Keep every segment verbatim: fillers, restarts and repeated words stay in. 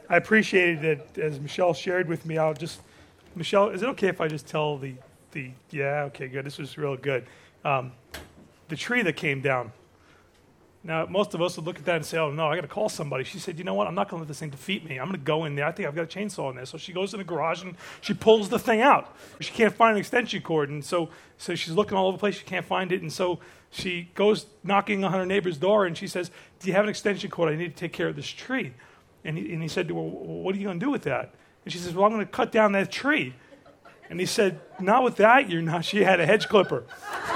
I appreciated it as Michelle shared with me. I'll just, Michelle, is it okay if I just tell the, the yeah, okay, good. This was real good. Um, the tree that came down. Now, most of us would look at that and say, oh, no, I got to call somebody. She said, you know what? I'm not going to let this thing defeat me. I'm going to go in there. I think I've got a chainsaw in there. So she goes in the garage and she pulls the thing out. She can't find an extension cord. And so, so she's looking all over the place. She can't find it. And so she goes knocking on her neighbor's door and she says, do you have an extension cord? I need to take care of this tree. And he, and he said, well, what are you going to do with that? And she says, well, I'm going to cut down that tree. And he said, not with that. You're not. She had a hedge clipper.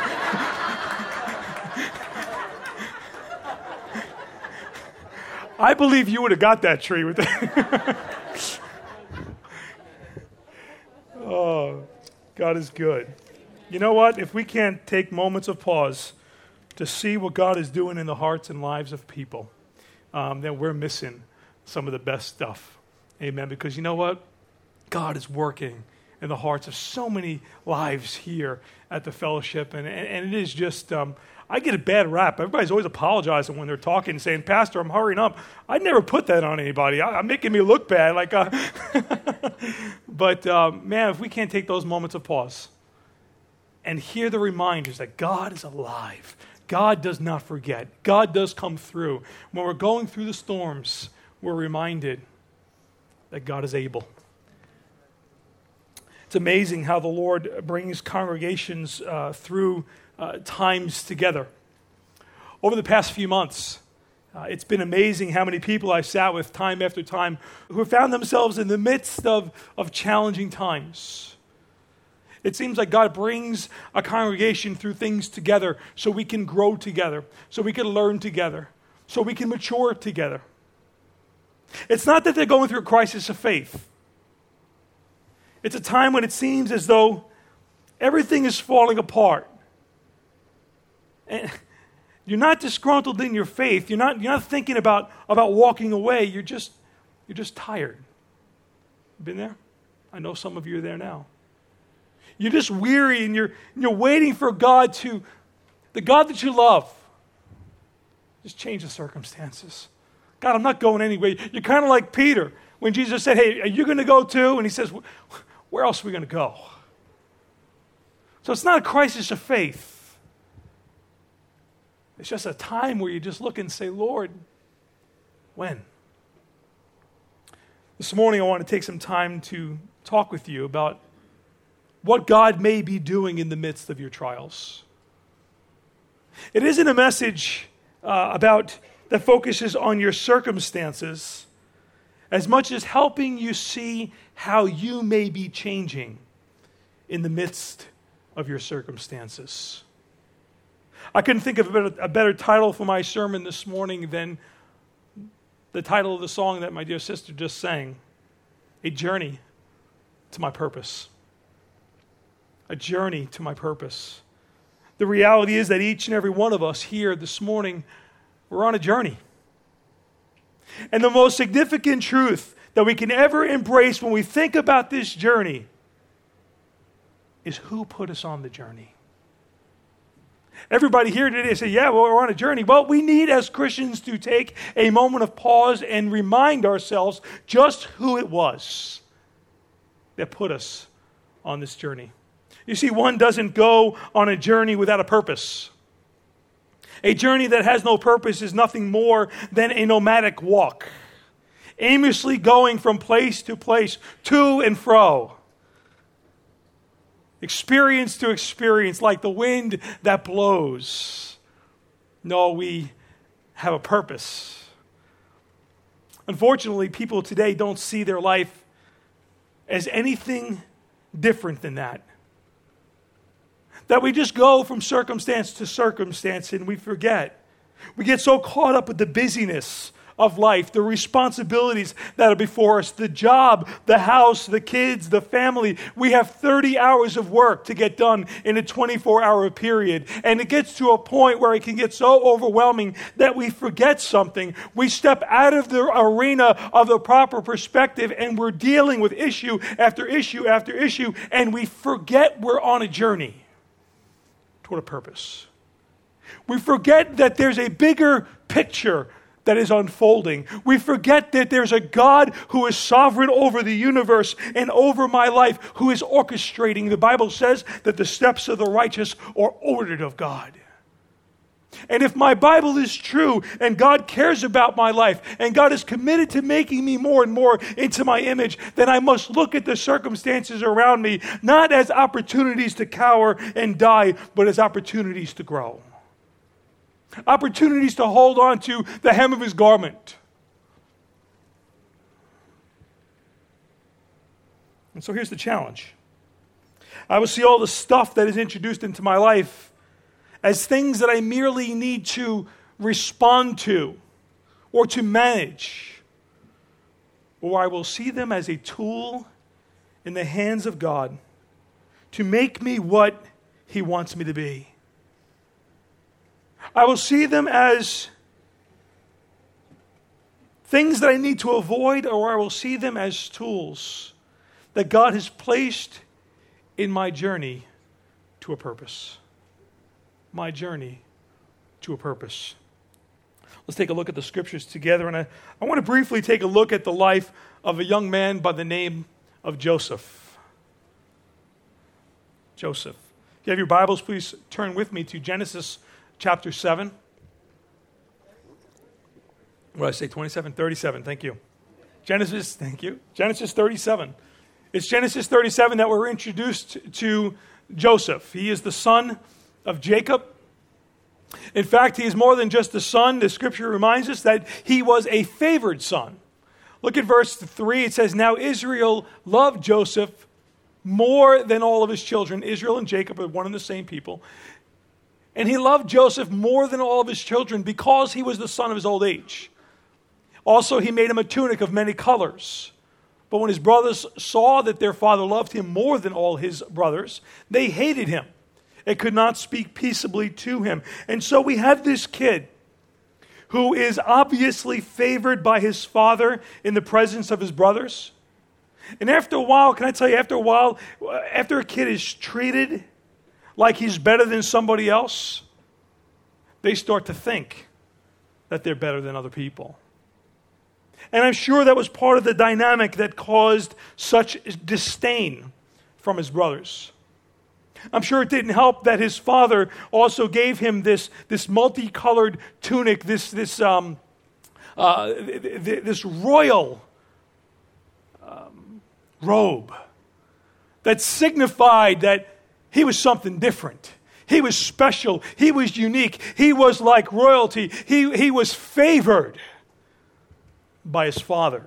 I believe you would have got that tree with that. Oh, God is good. You know what? If we can't take moments of pause to see what God is doing in the hearts and lives of people, um, then we're missing some of the best stuff. Amen. Because you know what? God is working in the hearts of so many lives here at the fellowship. And, and, and it is just... Um, I get a bad rap. Everybody's always apologizing when they're talking and saying, Pastor, I'm hurrying up. I never put that on anybody. I, I'm making me look bad. Like, uh, But, um, man, if we can't take those moments of pause and hear the reminders that God is alive, God does not forget, God does come through. When we're going through the storms, we're reminded that God is able. It's amazing how the Lord brings congregations uh, through Uh, times together. Over the past few months, uh, it's been amazing how many people I've sat with time after time who have found themselves in the midst of, of challenging times. It seems like God brings a congregation through things together so we can grow together, so we can learn together, so we can mature together. It's not that they're going through a crisis of faith. It's a time when it seems as though everything is falling apart. And you're not disgruntled in your faith. You're not, you're not thinking about, about walking away. You're just, you're just tired. Been there? I know some of you are there now. You're just weary and you're, you're waiting for God to, the God that you love, just change the circumstances. God, I'm not going anyway. You're kind of like Peter when Jesus said, hey, are you going to go too? And he says, where else are we going to go? So it's not a crisis of faith. It's just a time where you just look and say, Lord, when? This morning I want to take some time to talk with you about what God may be doing in the midst of your trials. It isn't a message uh, about that focuses on your circumstances as much as helping you see how you may be changing in the midst of your circumstances. I couldn't think of a better, a better title for my sermon this morning than the title of the song that my dear sister just sang, A Journey to My Purpose. A journey to my purpose. The reality is that each and every one of us here this morning, we're on a journey. And the most significant truth that we can ever embrace when we think about this journey is who put us on the journey. Everybody here today say, yeah, well, we're on a journey. Well, we need as Christians to take a moment of pause and remind ourselves just who it was that put us on this journey. You see, one doesn't go on a journey without a purpose. A journey that has no purpose is nothing more than a nomadic walk, aimlessly going from place to place, to and fro. Experience to experience, like the wind that blows. No, we have a purpose. Unfortunately, people today don't see their life as anything different than that. That we just go from circumstance to circumstance and we forget. We get so caught up with the busyness of life, the responsibilities that are before us, the job, the house, the kids, the family. We have thirty hours of work to get done in a twenty-four hour period. And it gets to a point where it can get so overwhelming that we forget something. We step out of the arena of the proper perspective and we're dealing with issue after issue after issue, and we forget we're on a journey toward a purpose. We forget that there's a bigger picture that is unfolding. We forget that there's a God who is sovereign over the universe and over my life, who is orchestrating. The Bible says that the steps of the righteous are ordered of God. And if my Bible is true and God cares about my life and God is committed to making me more and more into my image, then I must look at the circumstances around me not as opportunities to cower and die, but as opportunities to grow. Opportunities to hold on to the hem of his garment. And so here's the challenge. I will see all the stuff that is introduced into my life as things that I merely need to respond to or to manage, or I will see them as a tool in the hands of God to make me what he wants me to be. I will see them as things that I need to avoid, or I will see them as tools that God has placed in my journey to a purpose. My journey to a purpose. Let's take a look at the scriptures together. And I, I want to briefly take a look at the life of a young man by the name of Joseph. Joseph. If you have your Bibles, please turn with me to Genesis chapter seven. What did I say? twenty-seven? thirty-seven. Thank you. Genesis, thank you. Genesis thirty-seven. It's Genesis thirty-seven that we're introduced to Joseph. He is the son of Jacob. In fact, he is more than just a son. The scripture reminds us that he was a favored son. Look at verse three. It says, "Now Israel loved Joseph more than all of his children." Israel and Jacob are one and the same people. And he loved Joseph more than all of his children because he was the son of his old age. Also, he made him a tunic of many colors. But when his brothers saw that their father loved him more than all his brothers, they hated him. It could not speak peaceably to him. And so we have this kid who is obviously favored by his father in the presence of his brothers. And after a while, can I tell you, after a while, after a kid is treated like he's better than somebody else, they start to think that they're better than other people. And I'm sure that was part of the dynamic that caused such disdain from his brothers. I'm sure it didn't help that his father also gave him this, this multicolored tunic, this, this, um, uh, this royal um, robe that signified that he was something different. He was special. He was unique. He was like royalty. He, he was favored by his father.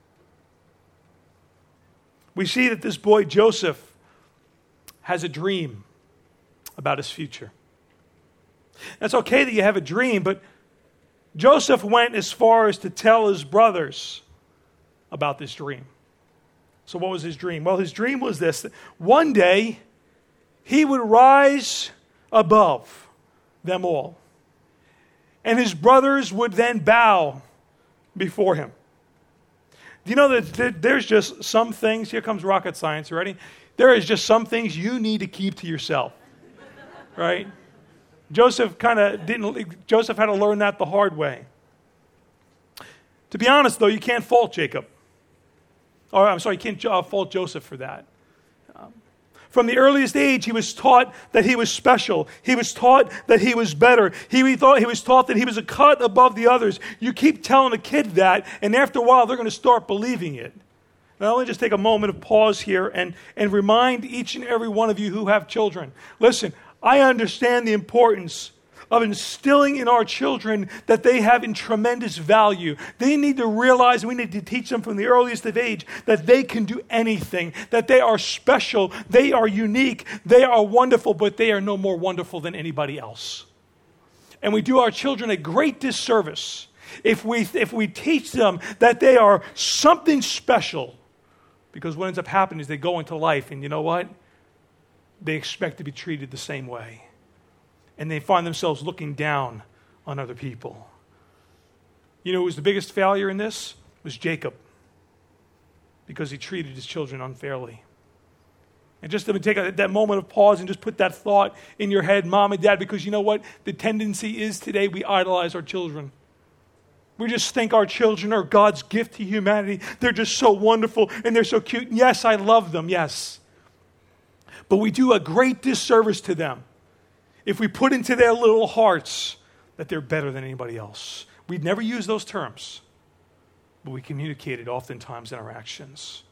We see that this boy Joseph has a dream about his future. That's okay that you have a dream, but Joseph went as far as to tell his brothers about this dream. So what was his dream? Well, his dream was this: that one day he would rise above them all, and his brothers would then bow before him. Do you know that there's just some things, here comes rocket science, ready? There is just some things you need to keep to yourself, right? Joseph kind of didn't, Joseph had to learn that the hard way. To be honest, though, you can't fault Jacob. Or, I'm sorry, you can't uh, fault Joseph for that. Um, from the earliest age, he was taught that he was special. He was taught that he was better. He, he, thought, he was taught that he was a cut above the others. You keep telling a kid that, and after a while, they're going to start believing it. Now, let me just take a moment of pause here and, and remind each and every one of you who have children. Listen, I understand the importance of instilling in our children that they have in tremendous value. They need to realize, we need to teach them from the earliest of age, that they can do anything, that they are special, they are unique, they are wonderful, but they are no more wonderful than anybody else. And we do our children a great disservice if we, if we teach them that they are something special. Because what ends up happening is they go into life, and you know what? They expect to be treated the same way. And they find themselves looking down on other people. You know who was the biggest failure in this? It was Jacob. Because he treated his children unfairly. And just to take a, that moment of pause and just put that thought in your head, Mom and Dad, because you know what? The tendency is today we idolize our children. We just think our children are God's gift to humanity. They're just so wonderful and they're so cute. Yes, I love them, yes. But we do a great disservice to them if we put into their little hearts that they're better than anybody else. We'd never use those terms, but we communicate it oftentimes in our actions.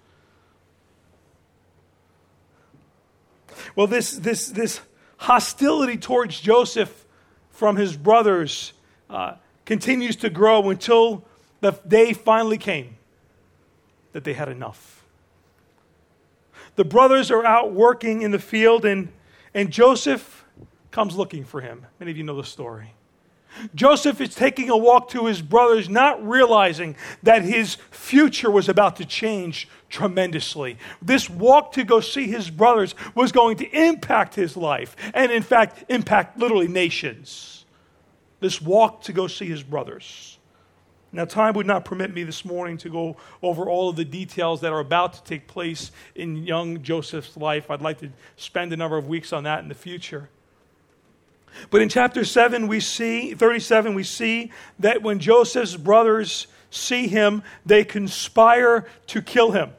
Well, this, this, this hostility towards Joseph from his brothers uh, continues to grow until the day finally came that they had enough. The brothers are out working in the field, and, and Joseph comes looking for him. Many of you know the story. Joseph is taking a walk to his brothers, not realizing that his future was about to change tremendously. This walk to go see his brothers was going to impact his life, and in fact, impact literally nations. This walk to go see his brothers. Now, time would not permit me this morning to go over all of the details that are about to take place in young Joseph's life. I'd like to spend a number of weeks on that in the future. But in chapter seven, we see, thirty-seven, we see that when Joseph's brothers see him, they conspire to kill him.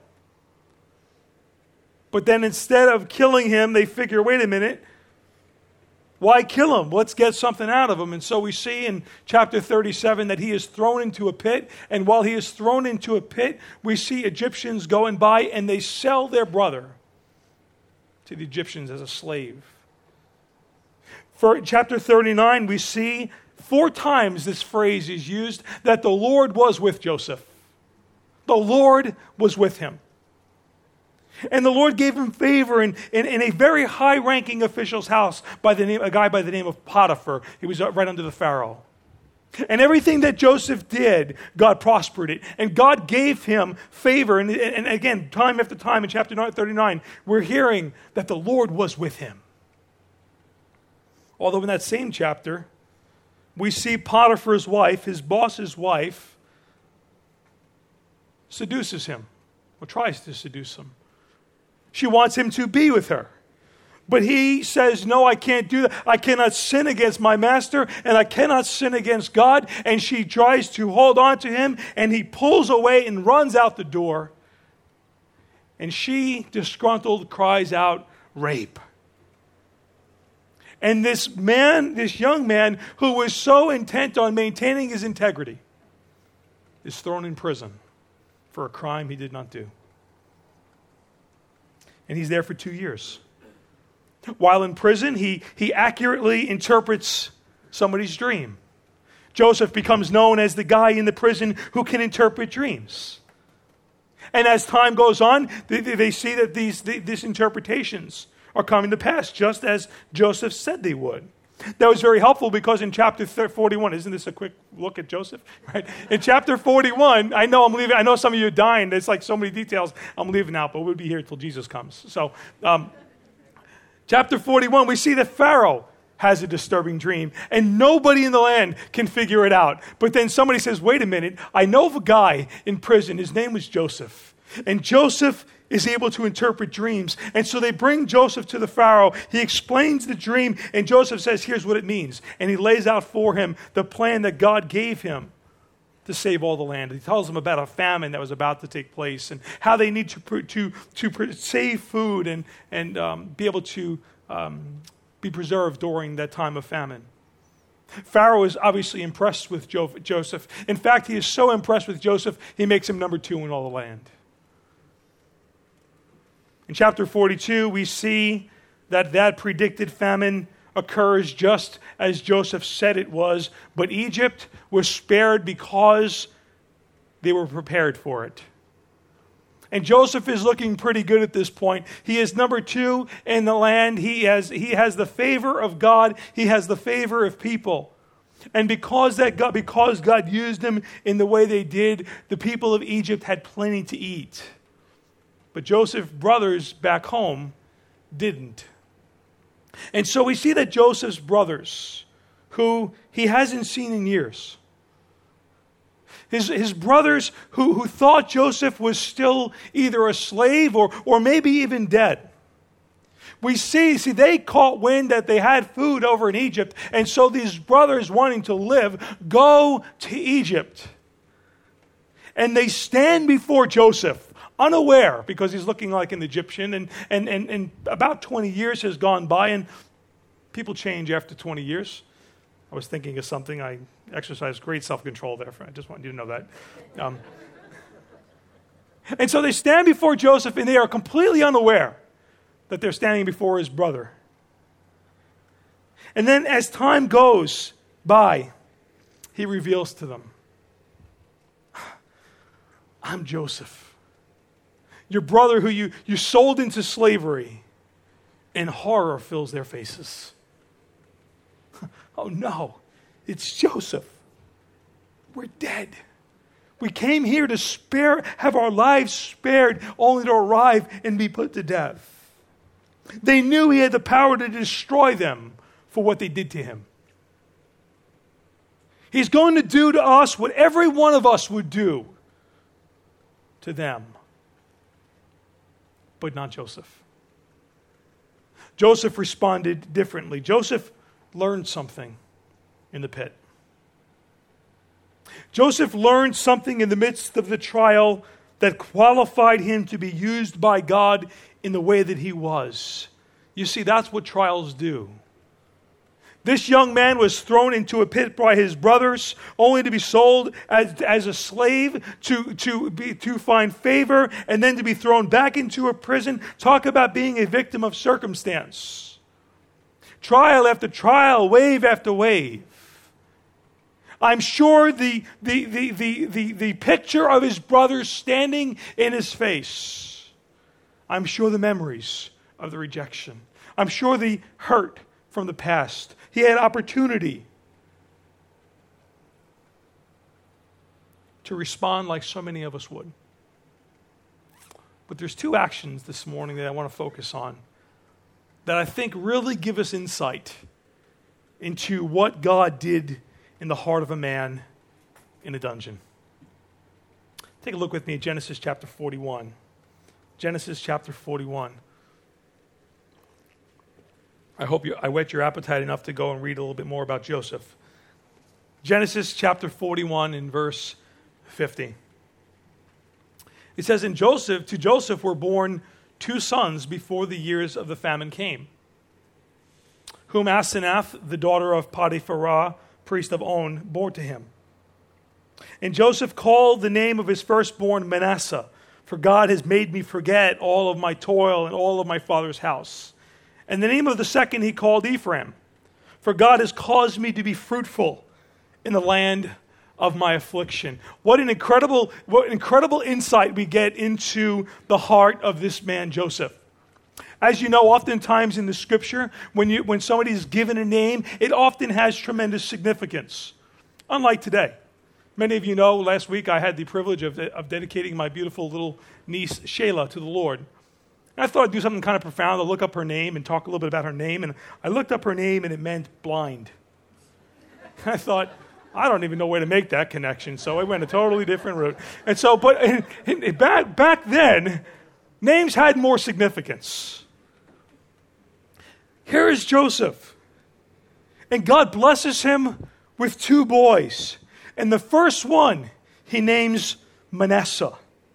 But then instead of killing him, they figure, wait a minute, why kill him? Let's get something out of him. And so we see in chapter thirty-seven that he is thrown into a pit. And while he is thrown into a pit, we see Egyptians going by and they sell their brother to the Egyptians as a slave. For chapter thirty-nine, we see four times this phrase is used, that the Lord was with Joseph. The Lord was with him. And the Lord gave him favor in, in, in a very high-ranking official's house by the name, a guy by the name of Potiphar. He was right under the Pharaoh. And everything that Joseph did, God prospered it. And God gave him favor. And, and again, time after time in chapter thirty-nine, we're hearing that the Lord was with him. Although in that same chapter, we see Potiphar's wife, his boss's wife, seduces him, or tries to seduce him. She wants him to be with her. But he says, no, I can't do that. I cannot sin against my master, and I cannot sin against God. And she tries to hold on to him, and he pulls away and runs out the door. And she, disgruntled, cries out, rape. And this man, this young man, who was so intent on maintaining his integrity, is thrown in prison for a crime he did not do. And he's there for two years. While in prison, he, he accurately interprets somebody's dream. Joseph becomes known as the guy in the prison who can interpret dreams. And as time goes on, they, they see that these, these interpretations are coming to pass, just as Joseph said they would. That was very helpful because in chapter forty-one, isn't this a quick look at Joseph? Right? In chapter forty-one, I know I'm leaving. I know some of you are dying. There's like so many details. I'm leaving out, but we'll be here until Jesus comes. So, um, chapter forty-one, we see that Pharaoh has a disturbing dream, and nobody in the land can figure it out. But then somebody says, wait a minute, I know of a guy in prison. His name was Joseph. And Joseph is able to interpret dreams. And so they bring Joseph to the Pharaoh. He explains the dream, and Joseph says, here's what it means. And he lays out for him the plan that God gave him to save all the land. He tells them about a famine that was about to take place and how they need to to to save food and, and um, be able to um, be preserved during that time of famine. Pharaoh is obviously impressed with jo- Joseph. In fact, he is so impressed with Joseph, he makes him number two in all the land. In chapter forty-two, we see that that predicted famine occurs just as Joseph said it was, but Egypt was spared because they were prepared for it. And Joseph is looking pretty good at this point. He is number two in the land. He has, he has the favor of God. He has the favor of people. And because that God, because God used him in the way they did, the people of Egypt had plenty to eat. But Joseph's brothers back home didn't. And so we see that Joseph's brothers, who he hasn't seen in years, his, his brothers who, who thought Joseph was still either a slave or, or maybe even dead. We see, see, they caught wind that they had food over in Egypt, and so these brothers wanting to live go to Egypt and they stand before Joseph, unaware, because he's looking like an Egyptian, and, and, and, and about twenty years has gone by, and people change after twenty years. I was thinking of something. I exercised great self-control there. I just wanted you to know that. Um, and so they stand before Joseph, and they are completely unaware that they're standing before his brother. And then as time goes by, he reveals to them, I'm Joseph, your brother who you, you sold into slavery. And horror fills their faces. Oh no, it's Joseph. We're dead. We came here to spare, have our lives spared, only to arrive and be put to death. They knew he had the power to destroy them for what they did to him. He's going to do to us what every one of us would do to them. But not Joseph. Joseph responded differently. Joseph learned something in the pit. Joseph learned something in the midst of the trial that qualified him to be used by God in the way that he was. You see, that's what trials do. This young man was thrown into a pit by his brothers, only to be sold as, as a slave, to, to, be, to find favor, and then to be thrown back into a prison. Talk about being a victim of circumstance. Trial after trial, wave after wave. I'm sure the, the, the, the, the, the picture of his brothers standing in his face. I'm sure the memories of the rejection. I'm sure the hurt from the past. He had opportunity to respond like so many of us would. But there's two actions this morning that I want to focus on that I think really give us insight into what God did in the heart of a man in a dungeon. Take a look with me at Genesis chapter forty-one. Genesis chapter forty-one. I hope you, I whet your appetite enough to go and read a little bit more about Joseph. Genesis chapter forty-one in verse fifty. It says, "In Joseph, to Joseph were born two sons before the years of the famine came, whom Asenath, the daughter of Potipharah, priest of On, bore to him. And Joseph called the name of his firstborn Manasseh, for God has made me forget all of my toil and all of my father's house. And the name of the second he called Ephraim, for God has caused me to be fruitful in the land of my affliction." What an incredible, what incredible insight we get into the heart of this man, Joseph. As you know, oftentimes in the scripture, when you when somebody is given a name, it often has tremendous significance. Unlike today. Many of you know, last week I had the privilege of, of dedicating my beautiful little niece, Shayla, to the Lord. And I thought I'd do something kind of profound. I'll look up her name and talk a little bit about her name. And I looked up her name, and it meant blind. I thought, I don't even know where to make that connection. So I went a totally different route. And so, but in, in, back, back then, names had more significance. Here is Joseph. And God blesses him with two boys. And the first one, he names Manasseh.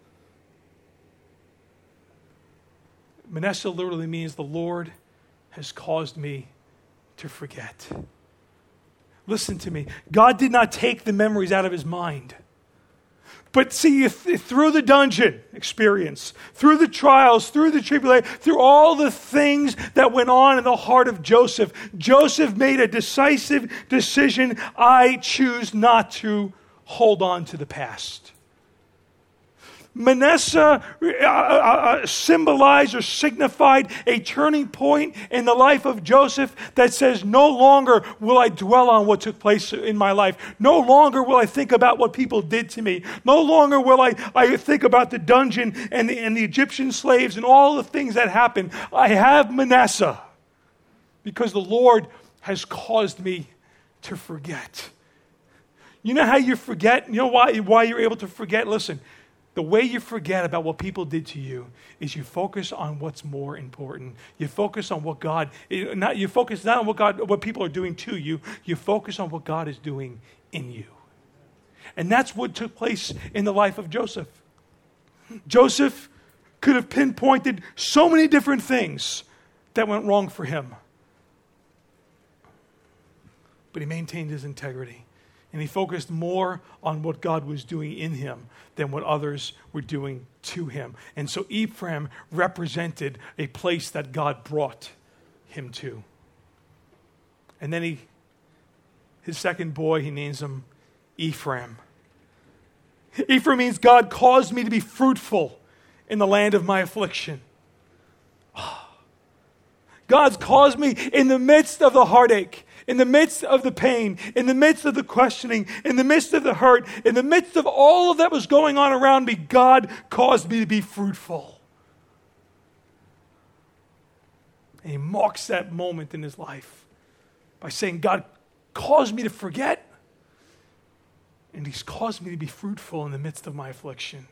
Manasseh literally means the Lord has caused me to forget. Listen to me. God did not take the memories out of his mind. But see, through the dungeon experience, through the trials, through the tribulation, through all the things that went on in the heart of Joseph, Joseph made a decisive decision. I choose not to hold on to the past. Manasseh uh, uh, symbolized or signified a turning point in the life of Joseph that says, no longer will I dwell on what took place in my life. No longer will I think about what people did to me. No longer will I, I think about the dungeon and the, and the Egyptian slaves and all the things that happened. I have Manasseh because the Lord has caused me to forget. You know how you forget? You know why, why you're able to forget? Listen. The way you forget about what people did to you is you focus on what's more important. You focus on what God, not you focus not on what God, what people are doing to you. You focus on what God is doing in you. And that's what took place in the life of Joseph. Joseph could have pinpointed so many different things that went wrong for him. But he maintained his integrity. And he focused more on what God was doing in him than what others were doing to him. And so Ephraim represented a place that God brought him to. And then he, his second boy, he names him Ephraim. Ephraim means God caused me to be fruitful in the land of my affliction. God's caused me in the midst of the heartache, in the midst of the pain, in the midst of the questioning, in the midst of the hurt, in the midst of all of that was going on around me, God caused me to be fruitful. And he marks that moment in his life by saying, God caused me to forget, and he's caused me to be fruitful in the midst of my affliction.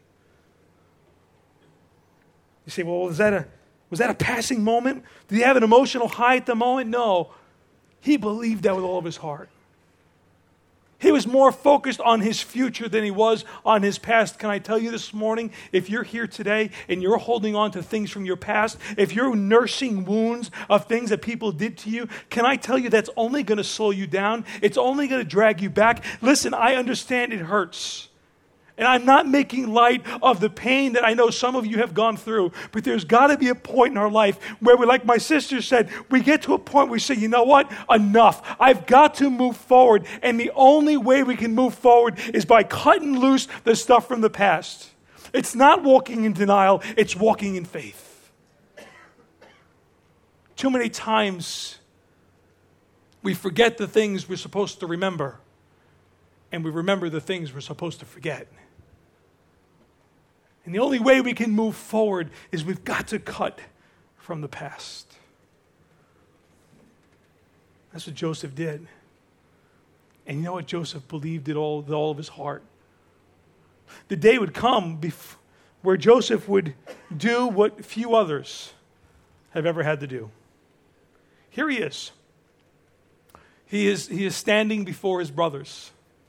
You say, well, was that a was that a passing moment? Did he have an emotional high at the moment? No. He believed that with all of his heart. He was more focused on his future than he was on his past. Can I tell you this morning, if you're here today and you're holding on to things from your past, if you're nursing wounds of things that people did to you, can I tell you that's only going to slow you down? It's only going to drag you back. Listen, I understand it hurts. And I'm not making light of the pain that I know some of you have gone through, but there's got to be a point in our life where we, like my sister said, we get to a point where we say, you know what? Enough. I've got to move forward. And the only way we can move forward is by cutting loose the stuff from the past. It's not walking in denial. It's walking in faith. Too many times we forget the things we're supposed to remember, and we remember the things we're supposed to forget. And the only way we can move forward is we've got to cut from the past. That's what Joseph did. And you know what? Joseph believed it all with all of his heart. The day would come bef- where Joseph would do what few others have ever had to do. Here he is. He is, he is standing before his brothers.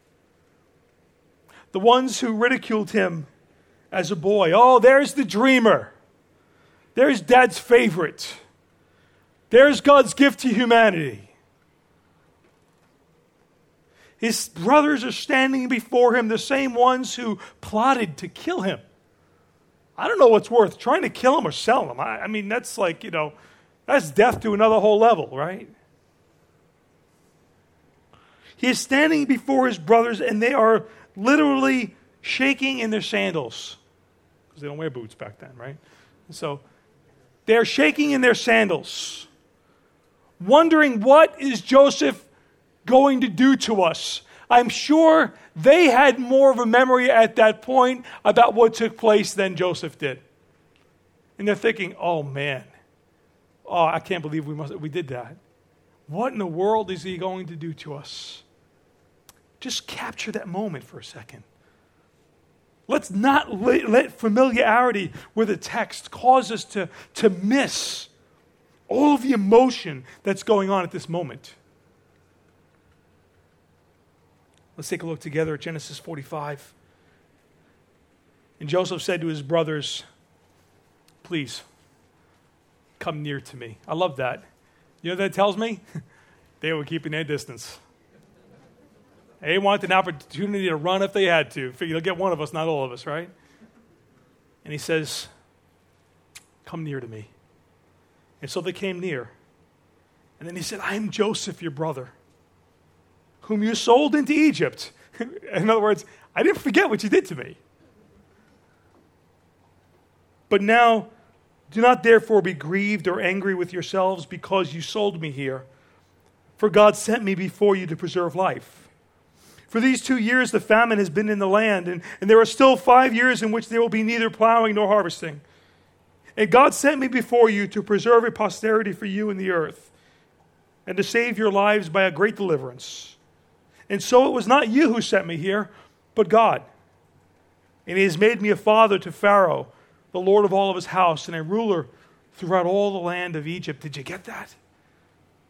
The ones who ridiculed him as a boy. Oh, there's the dreamer. There's Dad's favorite. There's God's gift to humanity. His brothers are standing before him, the same ones who plotted to kill him. I don't know what's worth, trying to kill him or sell him. I, I mean, that's like, you know, that's death to another whole level, right? He is standing before his brothers, and they are literally shaking in their sandals. Because they don't wear boots back then, right? So they're shaking in their sandals, wondering what is Joseph going to do to us. I'm sure they had more of a memory at that point about what took place than Joseph did. And they're thinking, oh man, oh, I can't believe we must we did that. What in the world is he going to do to us? Just capture that moment for a second. Let's not let, let familiarity with a text cause us to, to miss all of the emotion that's going on at this moment. Let's take a look together at Genesis forty-five. And Joseph said to his brothers, please, come near to me. I love that. You know what that tells me? They were keeping their distance. They wanted an opportunity to run if they had to. Figure they'll get one of us, not all of us, right? And he says, come near to me. And so they came near. And then he said, I am Joseph, your brother, whom you sold into Egypt. In other words, I didn't forget what you did to me. But now, do not therefore be grieved or angry with yourselves because you sold me here. For God sent me before you to preserve life. For these two years the famine has been in the land, and, and there are still five years in which there will be neither plowing nor harvesting. And God sent me before you to preserve a posterity for you in the earth, and to save your lives by a great deliverance. And so it was not you who sent me here, but God. And he has made me a father to Pharaoh, the Lord of all of his house, and a ruler throughout all the land of Egypt. Did you get that?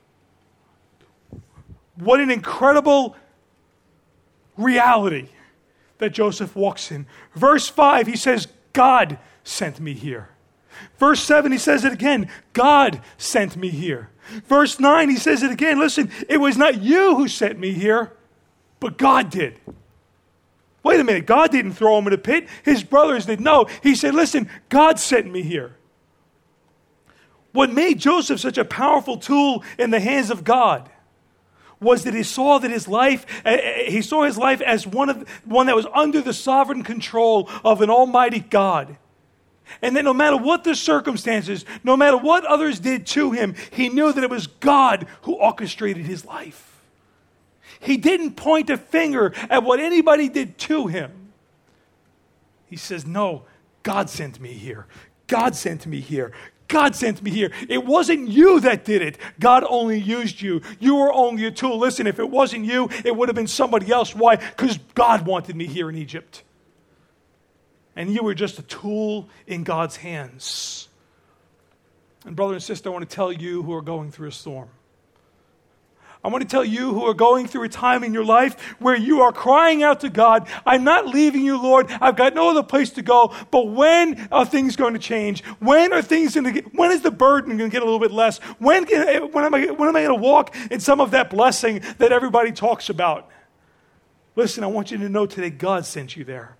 What an incredible reality that Joseph walks in. Verse five, he says, God sent me here. Verse seven, he says it again, God sent me here. Verse nine, he says it again, listen, it was not you who sent me here, but God did. Wait a minute, God didn't throw him in a pit. His brothers did. No, he said, listen, God sent me here. What made Joseph such a powerful tool in the hands of God was that he saw that his life, he saw his life as one of one that was under the sovereign control of an almighty God. And that no matter what the circumstances, no matter what others did to him, he knew that it was God who orchestrated his life. He didn't point a finger at what anybody did to him. He says, no, God sent me here. God sent me here. God sent me here. It wasn't you that did it. God only used you. You were only a tool. Listen, if it wasn't you, it would have been somebody else. Why? Because God wanted me here in Egypt. And you were just a tool in God's hands. And brother and sister, I want to tell you who are going through a storm. I want to tell you who are going through a time in your life where you are crying out to God, I'm not leaving you, Lord. I've got no other place to go. But when are things going to change? When are things going to get, when is the burden going to get a little bit less? When, can, when am I, when am I going to walk in some of that blessing that everybody talks about? Listen, I want you to know today, God sent you there.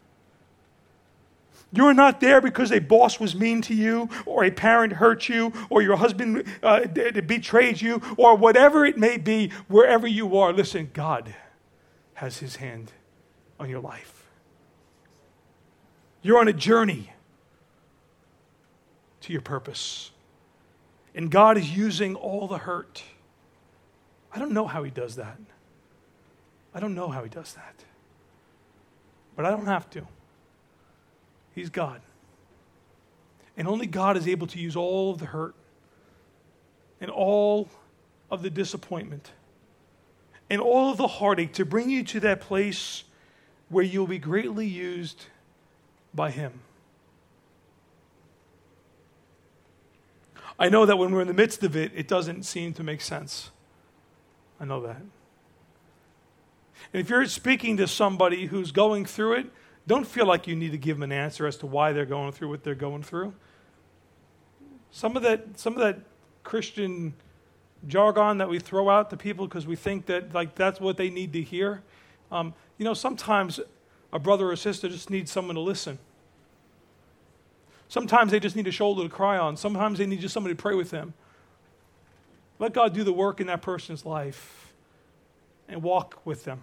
You're not there because a boss was mean to you, or a parent hurt you, or your husband uh, d- d- betrayed you, or whatever it may be, wherever you are. Listen, God has his hand on your life. You're on a journey to your purpose. And God is using all the hurt. I don't know how he does that. I don't know how he does that. But I don't have to. He's God. And only God is able to use all of the hurt and all of the disappointment and all of the heartache to bring you to that place where you'll be greatly used by him. I know that when we're in the midst of it, it doesn't seem to make sense. I know that. And if you're speaking to somebody who's going through it, don't feel like you need to give them an answer as to why they're going through what they're going through. Some of that, some of that Christian jargon that we throw out to people because we think that like that's what they need to hear. Um, you know, sometimes a brother or sister just needs someone to listen. Sometimes they just need a shoulder to cry on. Sometimes they need just somebody to pray with them. Let God do the work in that person's life and walk with them.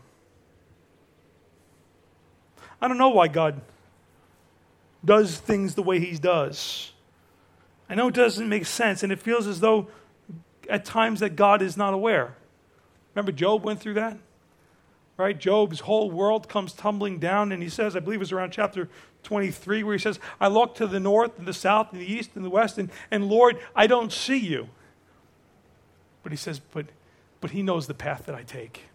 I don't know why God does things the way he does. I know it doesn't make sense, and it feels as though at times that God is not aware. Remember Job went through that? Right? Job's whole world comes tumbling down, and he says, I believe it was around chapter twenty-three, where he says, I look to the north and the south and the east and the west, and, and Lord, I don't see you. But he says, but, but he knows the path that I take.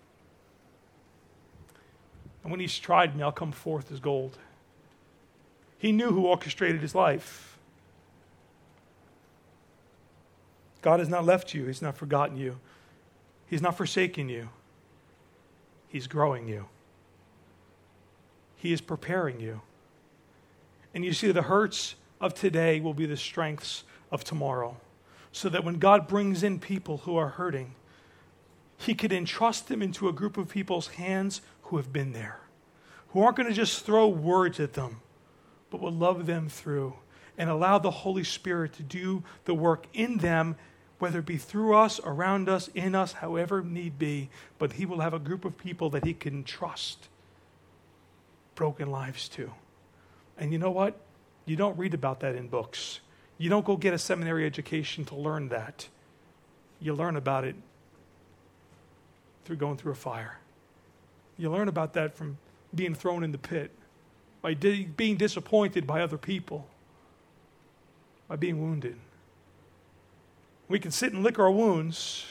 And when he's tried me, I'll come forth as gold. He knew who orchestrated his life. God has not left you. He's not forgotten you. He's not forsaken you. He's growing you. He is preparing you. And you see, the hurts of today will be the strengths of tomorrow. So that when God brings in people who are hurting, he could entrust them into a group of people's hands who have been there, who aren't going to just throw words at them, but will love them through and allow the Holy Spirit to do the work in them, whether it be through us, around us, in us, however need be. But he will have a group of people that he can trust broken lives to. And you know what? You don't read about that in books. You don't go get a seminary education to learn that. You learn about it through going through a fire. You learn about that from being thrown in the pit, by di- being disappointed by other people, by being wounded. We can sit and lick our wounds,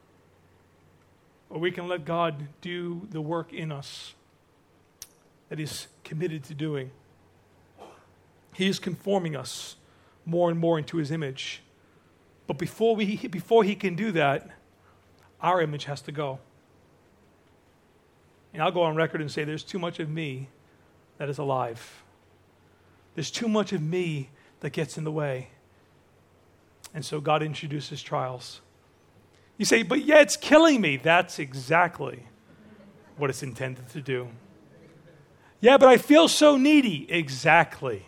or we can let God do the work in us that he's committed to doing. He is conforming us more and more into his image. But before we, before he can do that, our image has to go. And I'll go on record and say there's too much of me that is alive. There's too much of me that gets in the way. And so God introduces trials. You say, but yeah, it's killing me. That's exactly what it's intended to do. Yeah, but I feel so needy. Exactly.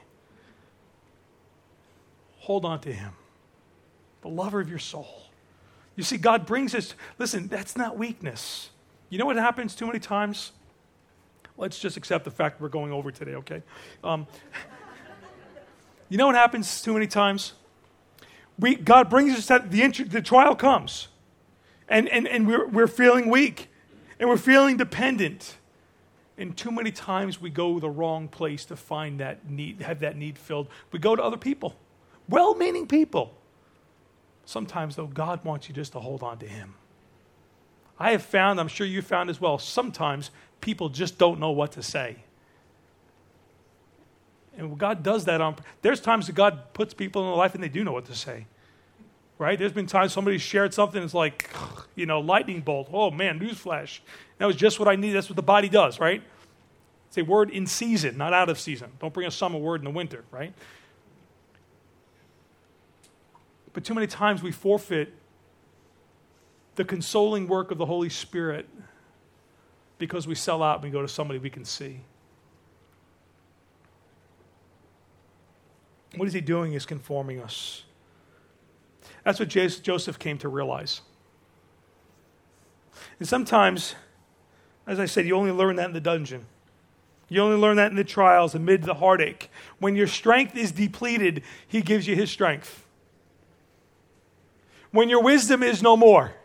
Hold on to him, the lover of your soul. You see, God brings us, listen, that's not weakness. You know what happens too many times? Let's just accept the fact we're going over today, okay? Um, you know what happens too many times? We, God brings us that the, the trial comes, and, and, and we're, we're feeling weak, and we're feeling dependent. And too many times we go the wrong place to find that need, have that need filled. We go to other people, well-meaning people. Sometimes, though, God wants you just to hold on to him. I have found, I'm sure you found as well, sometimes people just don't know what to say. And God does that on, there's times that God puts people in their life and they do know what to say. Right? There's been times somebody shared something and it's like, you know, lightning bolt. Oh man, newsflash. That was just what I needed. That's what the body does, right? It's a word in season, not out of season. Don't bring a summer word in the winter, right? But too many times we forfeit the consoling work of the Holy Spirit because we sell out and we go to somebody we can see. What is he doing is conforming us. That's what Joseph came to realize. And sometimes, as I said, you only learn that in the dungeon. You only learn that in the trials, amid the heartache. When your strength is depleted, he gives you his strength. When your wisdom is no more,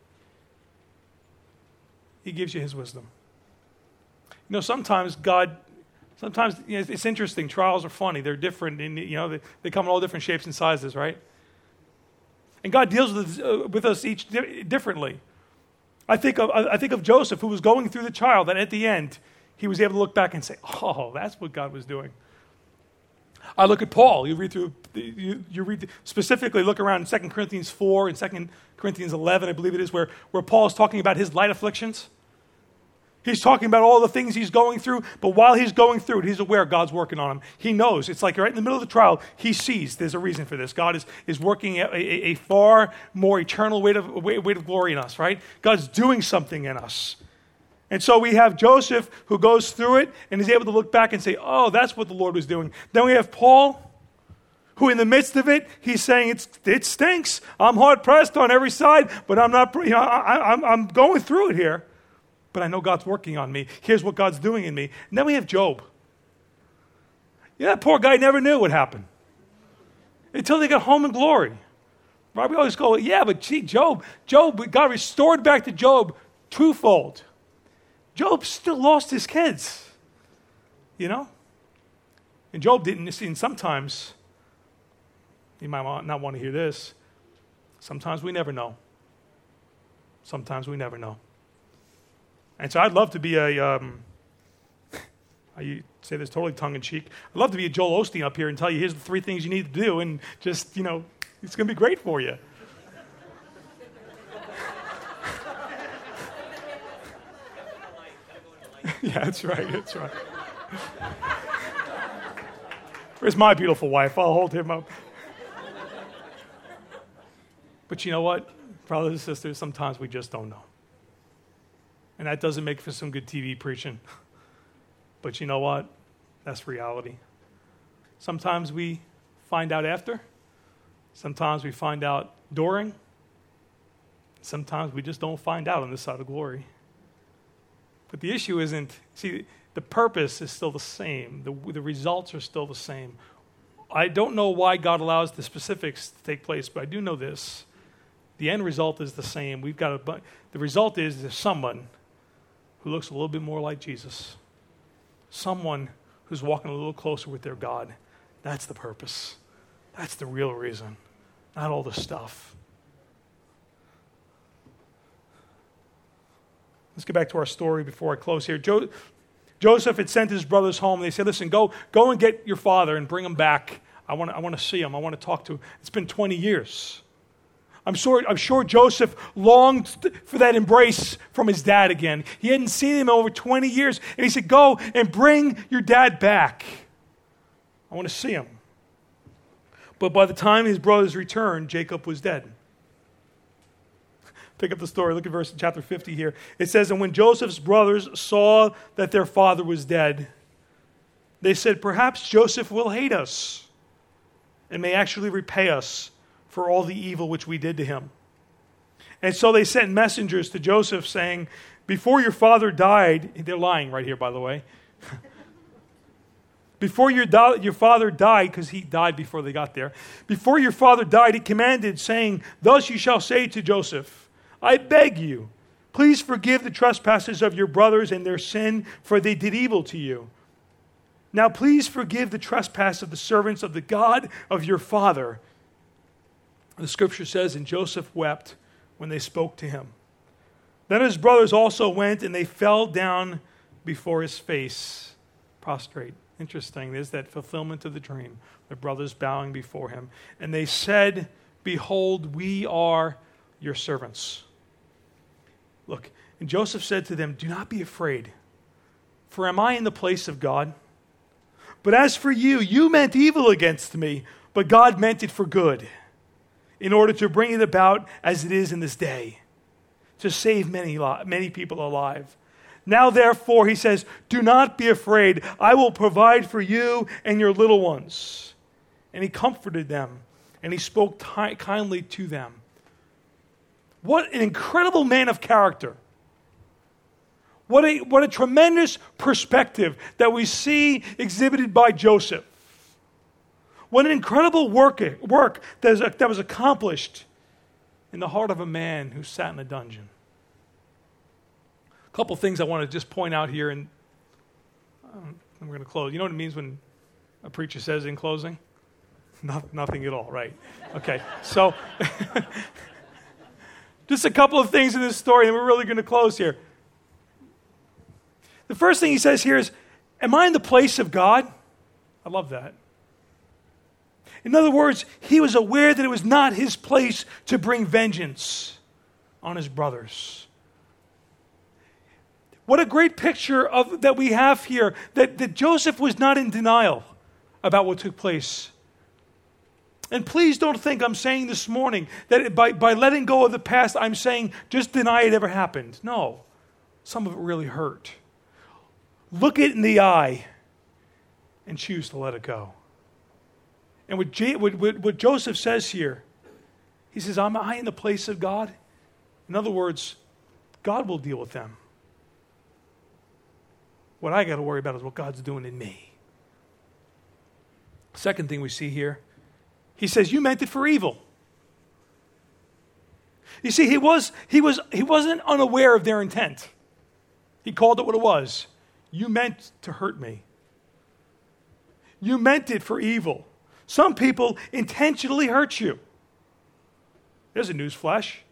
he gives you his wisdom. You know, sometimes God, sometimes you know, it's interesting. Trials are funny. They're different. And, you know, they, they come in all different shapes and sizes, right? And God deals with, uh, with us each di- differently. I think of I think of Joseph, who was going through the trial, that at the end, he was able to look back and say, oh, that's what God was doing. I look at Paul. You read through, you, you read specifically look around Second Corinthians four and Second Corinthians eleven, I believe it is, where, where Paul is talking about his light afflictions. He's talking about all the things he's going through, but while he's going through it, he's aware God's working on him. He knows. It's like right in the middle of the trial, he sees there's a reason for this. God is, is working a, a, a far more eternal weight of, weight of glory in us, right? God's doing something in us. And so we have Joseph who goes through it and is able to look back and say, oh, that's what the Lord was doing. Then we have Paul, who in the midst of it, he's saying, it's, it stinks. I'm hard-pressed on every side, but I'm not, you know, I, I'm, I'm going through it here. But I know God's working on me. Here's what God's doing in me. And then we have Job. Yeah, that poor guy never knew what happened until they got home in glory. Right? We always go, yeah, but gee, Job, Job, God restored back to Job twofold. Job still lost his kids, you know? And Job didn't, see, and sometimes, you might not want to hear this, sometimes we never know. Sometimes we never know. And so I'd love to be a, um, I say this totally tongue-in-cheek, I'd love to be a Joel Osteen up here and tell you, here's the three things you need to do, and just, you know, it's going to be great for you. Yeah, that's right, that's right. Where's my beautiful wife? I'll hold him up. But you know what, brothers and sisters, sometimes we just don't know. And that doesn't make for some good T V preaching. But you know what? That's reality. Sometimes we find out after. Sometimes we find out during. Sometimes we just don't find out on this side of glory. But the issue isn't, see, the purpose is still the same. The, the results are still the same. I don't know why God allows the specifics to take place, but I do know this. The end result is the same. We've got a, the result is there's someone who looks a little bit more like Jesus. Someone who's walking a little closer with their God. That's the purpose. That's the real reason. Not all the stuff. Let's get back to our story before I close here. Jo- Joseph had sent his brothers home. They said, listen, go, go and get your father and bring him back. I want to I want to see him. I want to talk to him. It's been twenty years. I'm sure, I'm sure Joseph longed for that embrace from his dad again. He hadn't seen him in over twenty years. And he said, go and bring your dad back. I want to see him. But by the time his brothers returned, Jacob was dead. Pick up the story. Look at verse chapter fifty here. It says, and when Joseph's brothers saw that their father was dead, they said, perhaps Joseph will hate us and may actually repay us for all the evil which we did to him. And so they sent messengers to Joseph saying, before your father died, they're lying right here, by the way. Before your, do- your father died, because he died before they got there, before your father died, he commanded, saying, thus you shall say to Joseph, I beg you, please forgive the trespasses of your brothers and their sin, for they did evil to you. Now please forgive the trespass of the servants of the God of your father. The scripture says, and Joseph wept when they spoke to him. Then his brothers also went, and they fell down before his face, prostrate. Interesting, there's that fulfillment of the dream. The brothers bowing before him. And they said, behold, we are your servants. Look, and Joseph said to them, do not be afraid, for am I in the place of God? But as for you, you meant evil against me, but God meant it for good, in order to bring it about as it is in this day, to save many, many people alive. Now therefore, he says, do not be afraid. I will provide for you and your little ones. And he comforted them, and he spoke t- kindly to them. What an incredible man of character. What a, what a tremendous perspective that we see exhibited by Joseph. What an incredible work, work that, is, that was accomplished in the heart of a man who sat in a dungeon. A couple things I want to just point out here, and um, we're going to close. You know what it means when a preacher says in closing? Not, nothing at all, right? Okay, so just a couple of things in this story, and we're really going to close here. The first thing he says here is, am I in the place of God? I love that. In other words, he was aware that it was not his place to bring vengeance on his brothers. What a great picture of that we have here, that, that Joseph was not in denial about what took place. And please don't think I'm saying this morning that by, by letting go of the past, I'm saying just deny it ever happened. No, some of it really hurt. Look it in the eye and choose to let it go. And what, J, what, what, what Joseph says here, he says, am I in the place of God? In other words, God will deal with them. What I got to worry about is what God's doing in me. Second thing we see here, he says, you meant it for evil. You see, he, was, he, was, he wasn't unaware of their intent. He called it what it was. You meant to hurt me. You meant it for evil. Some people intentionally hurt you. There's a news flash.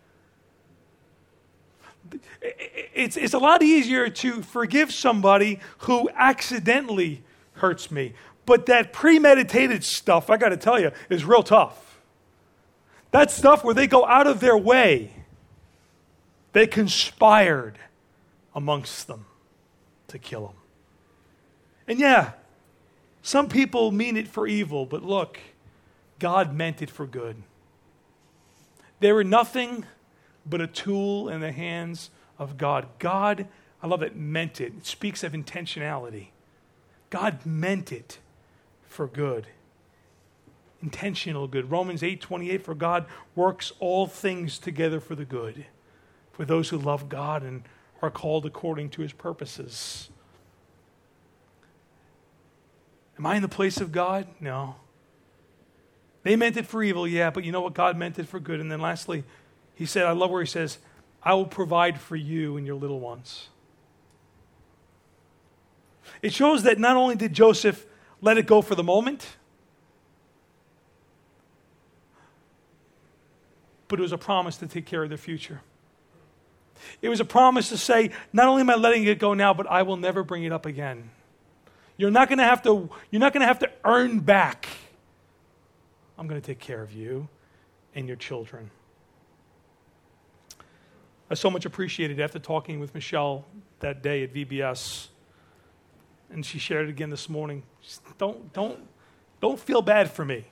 It's, it's a lot easier to forgive somebody who accidentally hurts me. But that premeditated stuff, I got to tell you, is real tough. That stuff where they go out of their way. They conspired amongst them to kill him. And yeah, some people mean it for evil, but look, God meant it for good. They were nothing but a tool in the hands of God. God, I love it, meant it. It speaks of intentionality. God meant it for good. Intentional good. Romans eight twenty-eight, for God works all things together for the good, for those who love God and are called according to his purposes. Am I in the place of God? No. They meant it for evil, yeah, but you know what? God meant it for good. And then lastly, he said, I love where he says, I will provide for you and your little ones. It shows that not only did Joseph let it go for the moment, but it was a promise to take care of their future. It was a promise to say, not only am I letting it go now, but I will never bring it up again. You're not going to have to, you're not going to have to earn back. I'm going to take care of you and your children. I so much appreciated after talking with Michelle that day at V B S, and she shared it again this morning. Just don't, don't, don't feel bad for me.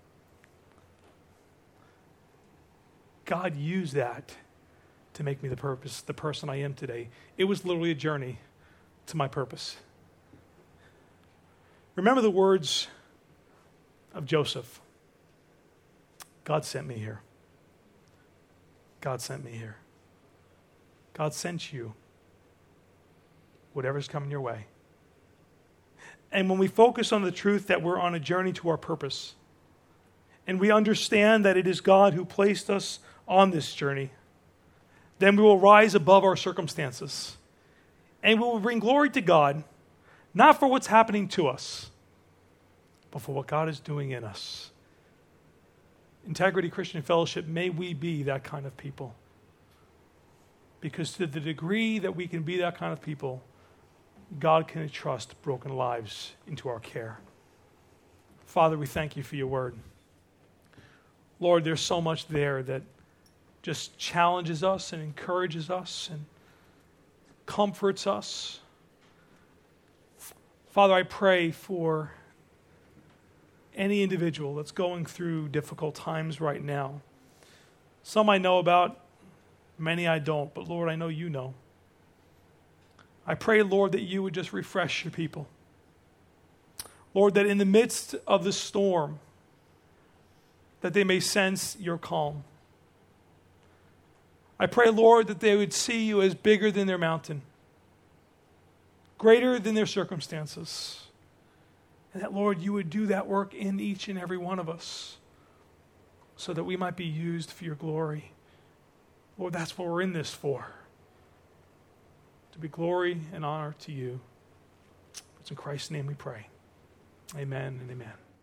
God used that to make me the purpose, the person I am today. It was literally a journey to my purpose. Remember the words of Joseph. God sent me here. God sent me here. God sent you. Whatever's coming your way. And when we focus on the truth that we're on a journey to our purpose, and we understand that it is God who placed us on this journey, then we will rise above our circumstances. And we will bring glory to God, not for what's happening to us, but for what God is doing in us. Integrity Christian Fellowship, may we be that kind of people. Because to the degree that we can be that kind of people, God can entrust broken lives into our care. Father, we thank you for your word. Lord, there's so much there that just challenges us and encourages us and comforts us. Father, I pray for any individual that's going through difficult times right now. Some I know about, many I don't, but Lord, I know you know. I pray, Lord, that you would just refresh your people. Lord, that in the midst of the storm, that they may sense your calm. I pray, Lord, that they would see you as bigger than their mountain, greater than their circumstances. And that, Lord, you would do that work in each and every one of us so that we might be used for your glory. Lord, that's what we're in this for. To be glory and honor to you. It's in Christ's name we pray. Amen and amen.